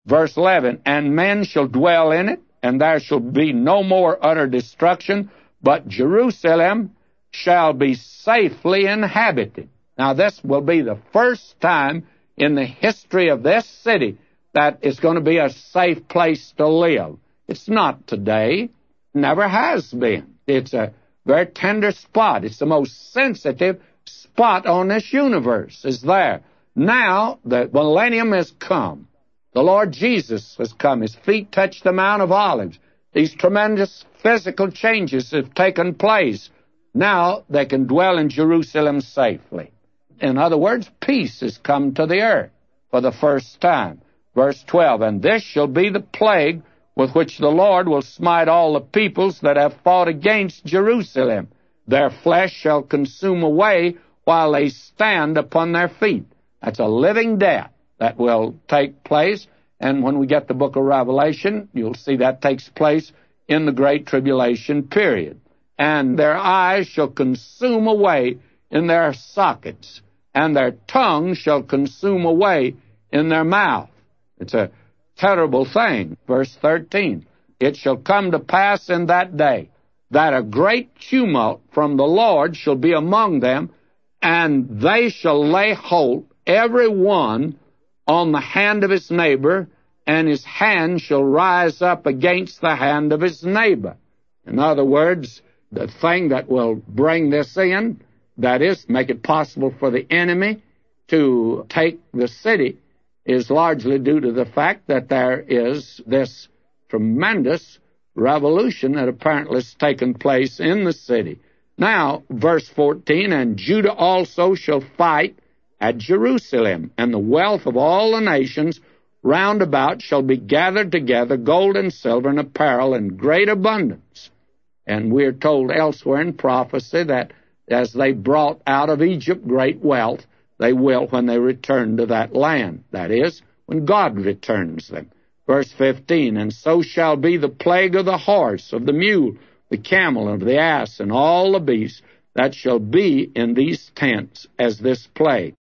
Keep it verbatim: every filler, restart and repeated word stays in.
Verse eleven, and men shall dwell in it, and there shall be no more utter destruction, but Jerusalem shall be safely inhabited. Now, this will be the first time in the history of this city that it's going to be a safe place to live. It's not today. Never has been. It's a very tender spot. It's the most sensitive spot on this universe is there. Now, the millennium has come. The Lord Jesus has come. His feet touched the Mount of Olives. These tremendous physical changes have taken place. Now they can dwell in Jerusalem safely. In other words, peace has come to the earth for the first time. Verse twelve, and this shall be the plague with which the Lord will smite all the peoples that have fought against Jerusalem. Their flesh shall consume away while they stand upon their feet. That's a living death that will take place. And when we get the book of Revelation, you'll see that takes place in the Great Tribulation period. And their eyes shall consume away in their sockets, and their tongue shall consume away in their mouth. It's a terrible thing. Verse thirteen, it shall come to pass in that day that a great tumult from the Lord shall be among them, and they shall lay hold every one on the hand of his neighbor, and his hand shall rise up against the hand of his neighbor. In other words, the thing that will bring this in, that is, make it possible for the enemy to take the city, is largely due to the fact that there is this tremendous revolution that apparently has taken place in the city. Now, verse fourteen, and Judah also shall fight at Jerusalem, and the wealth of all the nations round about shall be gathered together, gold and silver and apparel in great abundance. And we're told elsewhere in prophecy that as they brought out of Egypt great wealth, they will when they return to that land. That is, when God returns them. Verse fifteen, and so shall be the plague of the horse, of the mule, the camel, of the ass, and all the beasts that shall be in these tents as this plague.